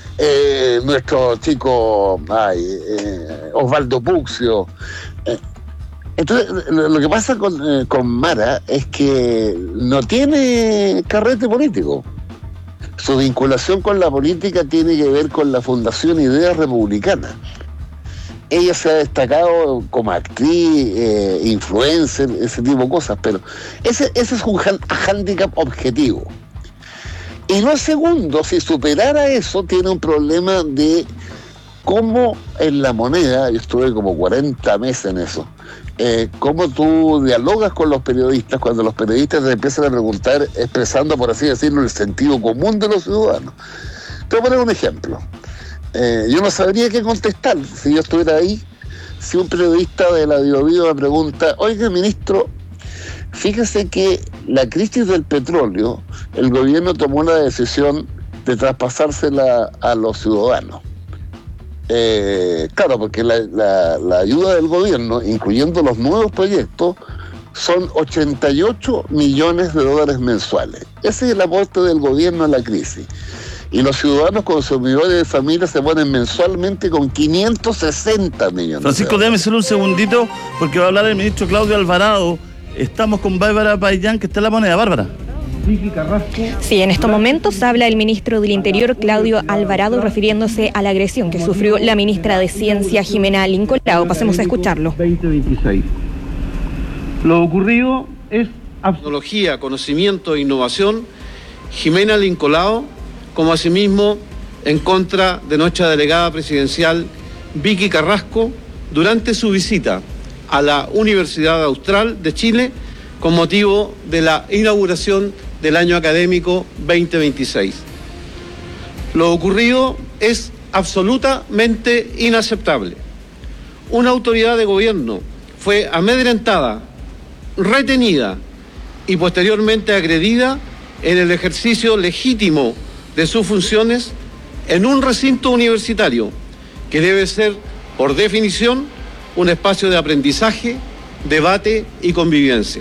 eh, nuestro chico ay, eh, Osvaldo Puxio. Eh, entonces, lo, lo que pasa con, eh, con Mara es que no tiene carrete político. Su vinculación con la política tiene que ver con la Fundación Ideas Republicanas. Ella se ha destacado como actriz, eh, influencer, ese tipo de cosas, pero ese, ese es un hándicap objetivo. Y lo segundo, si superara eso, tiene un problema de cómo en la moneda, yo estuve como cuarenta meses en eso, eh, cómo tú dialogas con los periodistas cuando los periodistas te empiezan a preguntar expresando, por así decirlo, el sentido común de los ciudadanos. Te voy a poner un ejemplo. Eh, yo no sabría qué contestar si yo estuviera ahí, si un periodista de la Bio Bio me pregunta, oiga, ministro, fíjese que la crisis del petróleo, el gobierno tomó la decisión de traspasársela a los ciudadanos. Eh, claro, porque la, la, la ayuda del gobierno, incluyendo los nuevos proyectos, son ochenta y ocho millones de dólares mensuales. Ese es el aporte del gobierno a la crisis. Y los ciudadanos consumidores de familias se ponen mensualmente con quinientos sesenta millones. Francisco, déjame solo un segundito, porque va a hablar el ministro Claudio Alvarado. Estamos con Bárbara Paillán, que está en la moneda. Bárbara. Sí, en estos momentos habla el ministro del Interior, Claudio Alvarado, refiriéndose a la agresión que sufrió la ministra de Ciencia, Jimena Lincolao. Pasemos a escucharlo. veinte veintiséis. Lo ocurrido es... Tecnología, conocimiento e innovación, Jimena Lincolao, como asimismo en contra de nuestra delegada presidencial, Vicky Carrasco, durante su visita a la Universidad Austral de Chile, con motivo de la inauguración del año académico veinte veintiséis. Lo ocurrido es absolutamente inaceptable. Una autoridad de gobierno fue amedrentada, retenida y posteriormente agredida en el ejercicio legítimo de sus funciones en un recinto universitario que debe ser, por definición, un espacio de aprendizaje, debate y convivencia.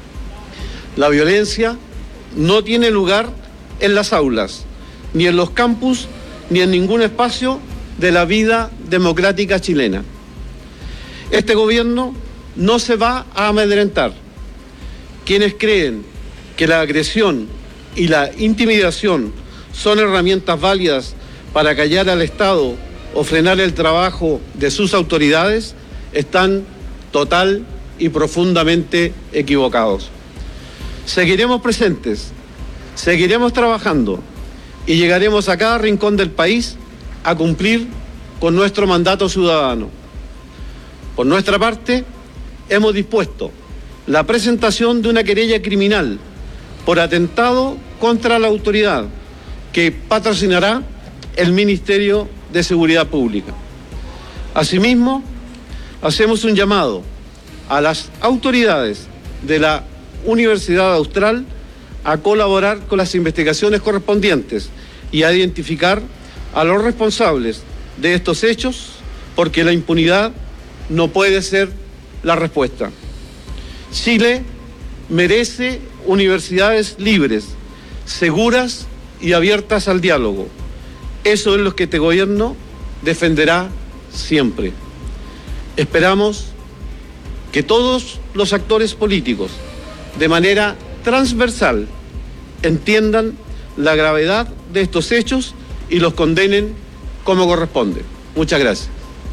La violencia no tiene lugar en las aulas, ni en los campus, ni en ningún espacio de la vida democrática chilena. Este gobierno no se va a amedrentar. Quienes creen que la agresión y la intimidación son herramientas válidas para callar al Estado o frenar el trabajo de sus autoridades están total y profundamente equivocados. Seguiremos presentes, seguiremos trabajando y llegaremos a cada rincón del país a cumplir con nuestro mandato ciudadano. Por nuestra parte, hemos dispuesto la presentación de una querella criminal por atentado contra la autoridad que patrocinará el Ministerio de Seguridad Pública. Asimismo, hacemos un llamado a las autoridades de la Universidad Austral a colaborar con las investigaciones correspondientes y a identificar a los responsables de estos hechos, porque la impunidad no puede ser la respuesta. Chile merece universidades libres, seguras y abiertas al diálogo. Eso es lo que este gobierno defenderá siempre. Esperamos que todos los actores políticos, de manera transversal, entiendan la gravedad de estos hechos y los condenen como corresponde. Muchas gracias.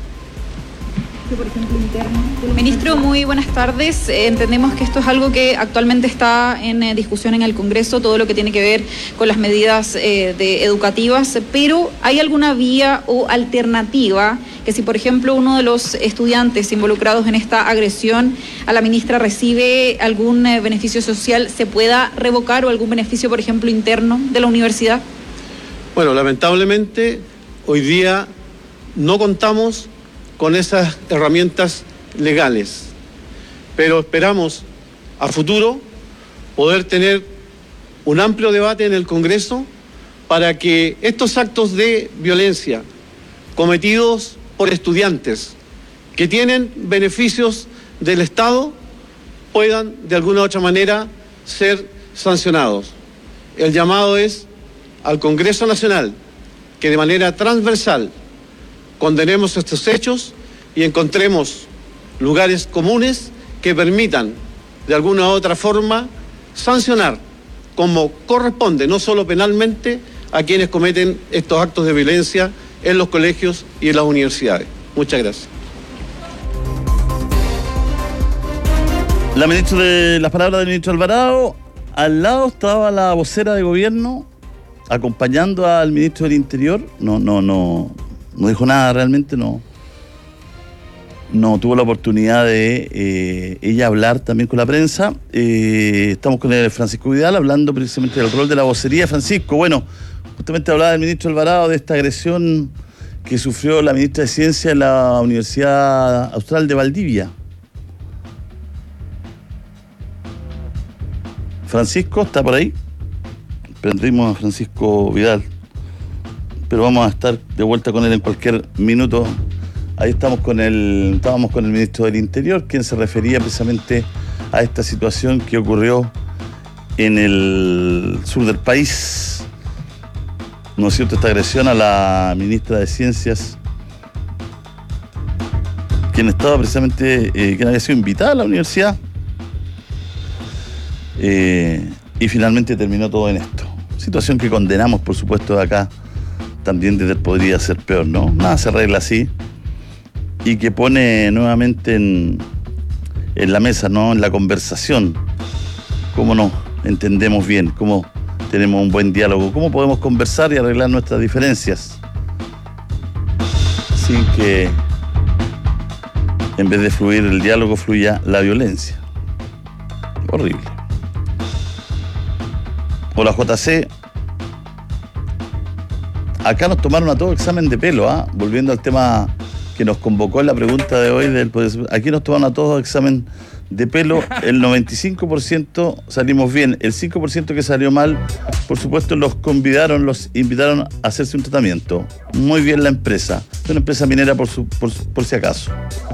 Ministro, muy buenas tardes. Eh, entendemos que esto es algo que actualmente está en eh, discusión en el Congreso, todo lo que tiene que ver con las medidas eh, de educativas, pero ¿hay alguna vía o alternativa que si, por ejemplo, uno de los estudiantes involucrados en esta agresión a la ministra recibe algún eh, beneficio social, se pueda revocar o algún beneficio, por ejemplo, interno de la universidad? Bueno, lamentablemente hoy día no contamos con esas herramientas legales, pero esperamos a futuro poder tener un amplio debate en el Congreso para que estos actos de violencia cometidos por estudiantes que tienen beneficios del Estado puedan de alguna u otra manera ser sancionados. El llamado es al Congreso Nacional que de manera transversal condenemos estos hechos y encontremos lugares comunes que permitan de alguna u otra forma sancionar como corresponde, no solo penalmente, a quienes cometen estos actos de violencia en los colegios y en las universidades. Muchas gracias. La ministra de las palabras del ministro Alvarado. Al lado estaba la vocera de gobierno acompañando al ministro del Interior. No, no, no. No dijo nada realmente, no. No tuvo la oportunidad de eh, ella hablar también con la prensa. Eh, estamos con el Francisco Vidal hablando precisamente del rol de la vocería. Francisco, bueno, justamente hablaba del ministro Alvarado de esta agresión que sufrió la ministra de Ciencia en la Universidad Austral de Valdivia. Francisco, ¿está por ahí? Prendimos a Francisco Vidal, pero vamos a estar de vuelta con él en cualquier minuto. Ahí estamos con el, estábamos con el ministro del Interior, quien se refería precisamente a esta situación que ocurrió en el sur del país. ¿No es cierto? Esta agresión a la ministra de Ciencias, quien estaba precisamente, eh, quien había sido invitada a la universidad. Eh, y finalmente terminó todo en esto. Situación que condenamos, por supuesto, de acá. También desde podría ser peor, ¿no? Nada se arregla así. Y que pone nuevamente en, en la mesa, ¿no? En la conversación. Cómo nos entendemos bien, cómo tenemos un buen diálogo, cómo podemos conversar y arreglar nuestras diferencias. Sin que en vez de fluir el diálogo, fluya la violencia. Horrible. Hola J C. Acá nos tomaron a todos examen de pelo, ¿ah? ¿eh? Volviendo al tema que nos convocó en la pregunta de hoy del aquí nos tomaron a todos examen de pelo. El noventa y cinco por ciento salimos bien. El cinco por ciento que salió mal, por supuesto, los convidaron, los invitaron a hacerse un tratamiento. Muy bien la empresa. Es una empresa minera por, su, por, por si acaso.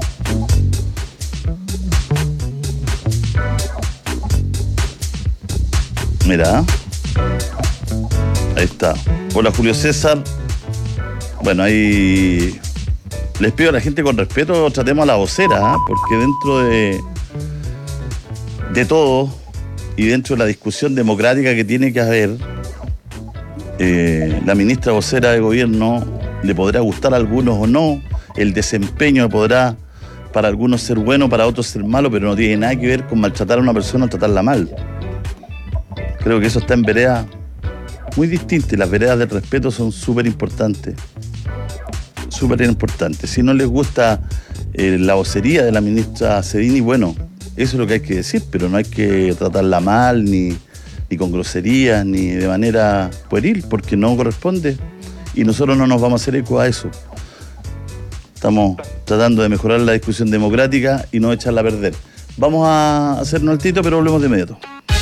Mira. Ahí está. Hola Julio César. Bueno, ahí les pido a la gente con respeto, tratemos a la vocera, ¿eh? Porque dentro de, de todo y dentro de la discusión democrática que tiene que haber, eh, la ministra vocera de gobierno le podrá gustar a algunos o no, el desempeño podrá para algunos ser bueno, para otros ser malo, pero no tiene nada que ver con maltratar a una persona o tratarla mal. Creo que eso está en veredas muy distintas. Las veredas del respeto son súper importantes. Súper importantes. Si no les gusta eh, la vocería de la ministra Cedini, bueno, eso es lo que hay que decir, pero no hay que tratarla mal, ni, ni con groserías, ni de manera pueril, porque no corresponde. Y nosotros no nos vamos a hacer eco a eso. Estamos tratando de mejorar la discusión democrática y no echarla a perder. Vamos a hacernos altito, pero volvemos de inmediato.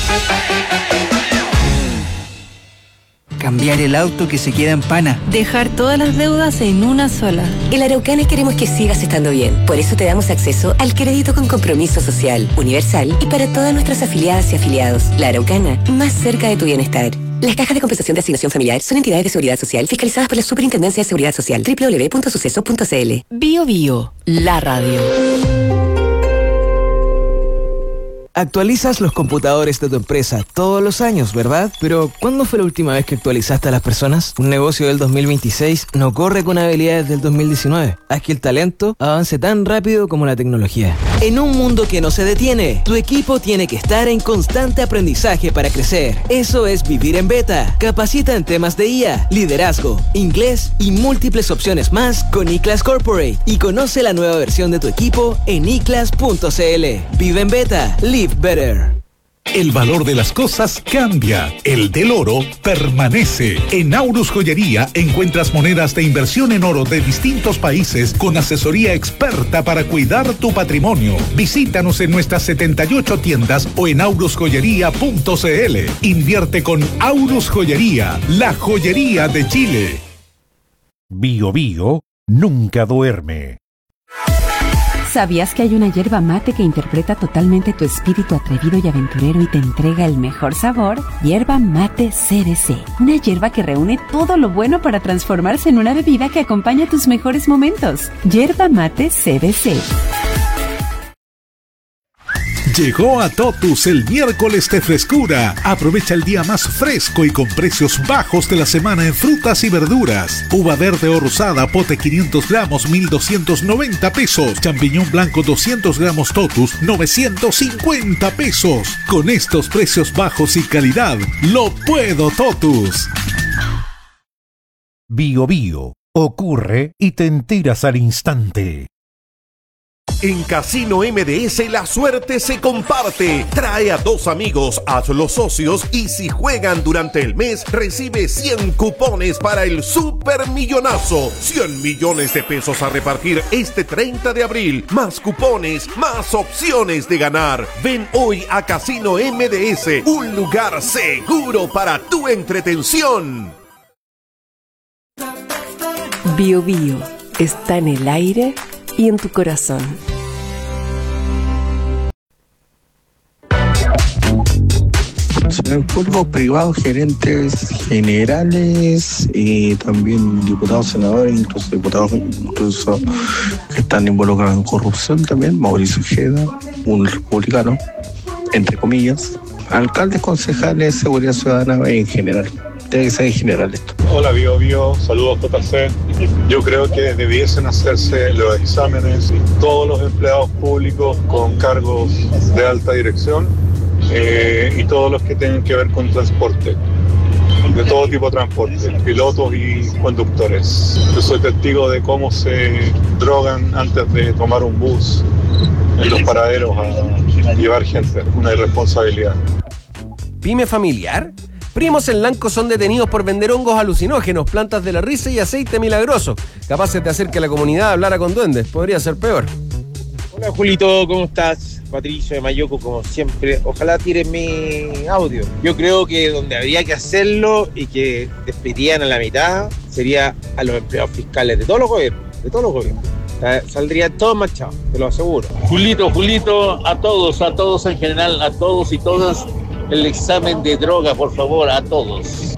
Cambiar el auto que se queda en pana. Dejar todas las deudas en una sola. En Araucana queremos que sigas estando bien. Por eso te damos acceso al crédito con compromiso social, universal y para todas nuestras afiliadas y afiliados. La Araucana, más cerca de tu bienestar. Las cajas de compensación de asignación familiar son entidades de seguridad social fiscalizadas por la Superintendencia de Seguridad Social. doble u doble u doble u punto suceso punto c l. Bio Bio, la radio. Actualizas los computadores de tu empresa todos los años, ¿verdad? Pero ¿cuándo fue la última vez que actualizaste a las personas? Un negocio del dos mil veintiséis no corre con habilidades del dos mil diecinueve. Haz que el talento avance tan rápido como la tecnología. En un mundo que no se detiene, tu equipo tiene que estar en constante aprendizaje para crecer. Eso es vivir en beta. Capacita en temas de I A, liderazgo, inglés y múltiples opciones más con iClass Corporate y conoce la nueva versión de tu equipo en i class punto c l. Vive en beta. Live better. El valor de las cosas cambia. El del oro permanece. En Aurus Joyería encuentras monedas de inversión en oro de distintos países con asesoría experta para cuidar tu patrimonio. Visítanos en nuestras setenta y ocho tiendas o en aurus joyería punto c l. Invierte con Aurus Joyería, la joyería de Chile. Bio Bio nunca duerme. ¿Sabías que hay una yerba mate que interpreta totalmente tu espíritu atrevido y aventurero y te entrega el mejor sabor? Yerba Mate C B C, una yerba que reúne todo lo bueno para transformarse en una bebida que acompaña tus mejores momentos. Yerba Mate C B C. Llegó a Totus el miércoles de frescura. Aprovecha el día más fresco y con precios bajos de la semana en frutas y verduras. Uva verde o rosada, pote quinientos gramos, mil doscientos noventa pesos. Champiñón blanco doscientos gramos Totus, novecientos cincuenta pesos. Con estos precios bajos y calidad, lo puedo Totus. Bio Bio. Ocurre y te enteras al instante. En Casino M D S la suerte se comparte. Trae a dos amigos, hazlos socios y si juegan durante el mes recibe cien cupones para el Super Millonazo. cien millones de pesos a repartir este treinta de abril. Más cupones, más opciones de ganar. Ven hoy a Casino M D S, un lugar seguro para tu entretención. Bio Bio está en el aire y en tu corazón. En el público privado, gerentes generales y también diputados, senadores, incluso diputados incluso que están involucrados en corrupción también. Mauricio Ojeda, un republicano, entre comillas. Alcaldes, concejales, seguridad ciudadana en general. Tiene que ser en general esto. Hola Bio Bio, saludos J C. Yo creo que debiesen hacerse los exámenes todos los empleados públicos con cargos de alta dirección eh, y todos los que tengan que ver con transporte, de todo tipo de transporte, pilotos y conductores. Yo soy testigo de cómo se drogan antes de tomar un bus en los paraderos a llevar gente. Una irresponsabilidad. ¿Pyme familiar? Primos en Lanco son detenidos por vender hongos alucinógenos, plantas de la risa y aceite milagroso, capaces de hacer que la comunidad hablara con duendes. Podría ser peor. Hola Julito, ¿cómo estás? Patricio de Mayoco, como siempre. Ojalá tires mi audio. Yo creo que donde habría que hacerlo y que despedirían a la mitad sería a los empleados fiscales de todos los gobiernos, de todos los gobiernos. Saldrían todos manchados, te lo aseguro. Julito, Julito, a todos, a todos en general, a todos y todas, el examen de droga, por favor, a todos.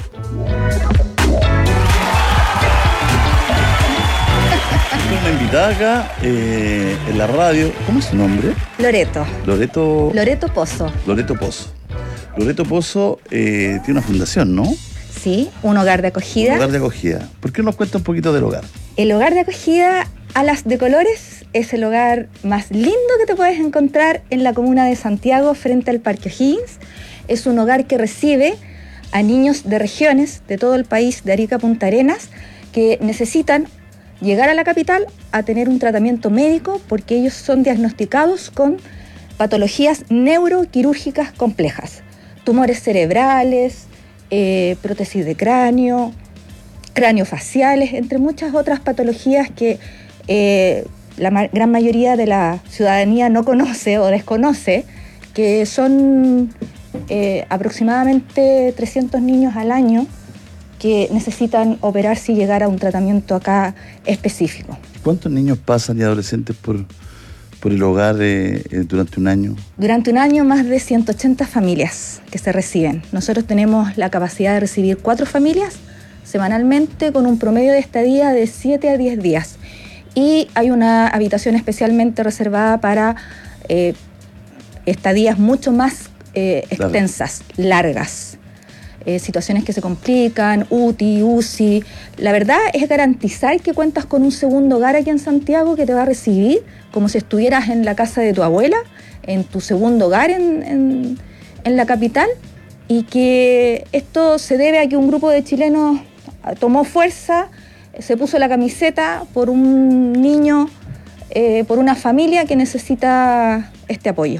Una invitada acá eh, en la radio. ¿Cómo es su nombre? Loreto. Loreto. Loreto Pozo. Loreto Pozo. Loreto Pozo eh, tiene una fundación, ¿no? Sí, un hogar de acogida. Un hogar de acogida. ¿Por qué nos cuenta un poquito del hogar? El hogar de acogida Alas de Colores es el hogar más lindo que te puedes encontrar en la comuna de Santiago, frente al Parque O'Higgins. Es un hogar que recibe a niños de regiones de todo el país, de Arica a Punta Arenas, que necesitan llegar a la capital a tener un tratamiento médico porque ellos son diagnosticados con patologías neuroquirúrgicas complejas, tumores cerebrales, eh, prótesis de cráneo, craneofaciales, entre muchas otras patologías que eh, la ma- gran mayoría de la ciudadanía no conoce o desconoce, que son eh, aproximadamente trescientos niños al año que necesitan operarse y llegar a un tratamiento acá específico. ¿Cuántos niños pasan y adolescentes por, por el hogar eh, eh, durante un año? Durante un año más de ciento ochenta familias que se reciben. Nosotros tenemos la capacidad de recibir cuatro familias semanalmente con un promedio de estadía de siete a diez días. Y hay una habitación especialmente reservada para eh, estadías mucho más eh, extensas, largas. Eh, situaciones que se complican, U T I, U C I. La verdad es garantizar que cuentas con un segundo hogar aquí en Santiago que te va a recibir como si estuvieras en la casa de tu abuela, en tu segundo hogar en, en, en la capital, y que esto se debe a que un grupo de chilenos tomó fuerza, se puso la camiseta por un niño, eh, por una familia que necesita este apoyo.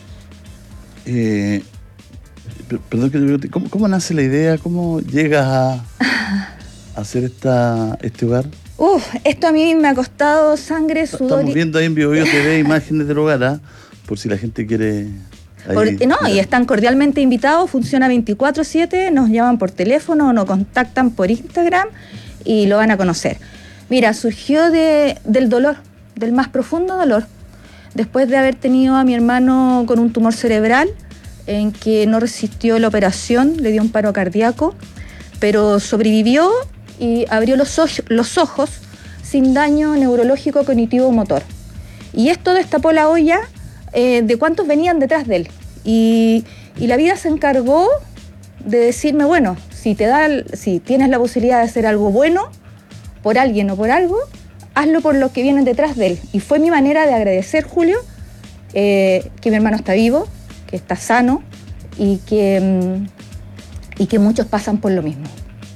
Eh... Perdón que te pregunte, ¿cómo, ¿cómo nace la idea? ¿Cómo llegas a, a hacer esta, este hogar? Uf, esto a mí me ha costado sangre, sudor. Estamos viendo ahí en BioBio T V imágenes del hogar, ¿eh? Por si la gente quiere... Ahí, por, no, mira. Y están cordialmente invitados, funciona veinticuatro siete, nos llaman por teléfono, nos contactan por Instagram y lo van a conocer. Mira, surgió de, del dolor, del más profundo dolor. Después de haber tenido a mi hermano con un tumor cerebral, en que no resistió la operación, le dio un paro cardíaco, pero sobrevivió y abrió los, o- los ojos sin daño neurológico cognitivo motor. Y esto destapó la olla eh, de cuántos venían detrás de él. Y, y la vida se encargó de decirme, bueno, si, te da, si tienes la posibilidad de hacer algo bueno por alguien o por algo, hazlo por los que vienen detrás de él. Y fue mi manera de agradecer, Julio, eh, que mi hermano está vivo, que está sano y que, y que muchos pasan por lo mismo.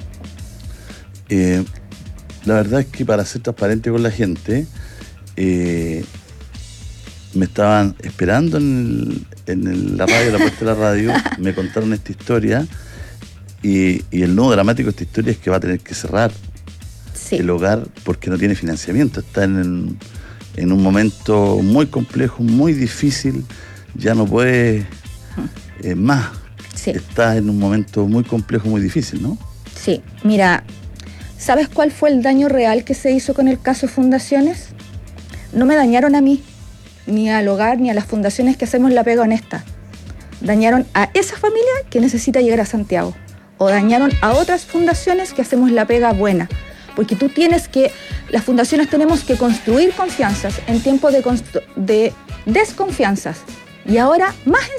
Eh, la verdad es que para ser transparente con la gente, eh, me estaban esperando en, el, en el, la radio, la puerta de la radio, me contaron esta historia y, y el nudo dramático de esta historia es que va a tener que cerrar sí. el hogar porque no tiene financiamiento, está en, el, en un momento muy complejo, muy difícil. Ya no puedes eh, más. Sí. Estás en un momento muy complejo, muy difícil, ¿no? Sí. Mira, ¿sabes cuál fue el daño real que se hizo con el caso Fundaciones? No me dañaron a mí, ni al hogar, ni a las fundaciones que hacemos la pega honesta. Dañaron a esa familia que necesita llegar a Santiago. O dañaron a otras fundaciones que hacemos la pega buena. Porque tú tienes que, las fundaciones tenemos que construir confianzas en tiempos de, constru- de desconfianzas. Y ahora, más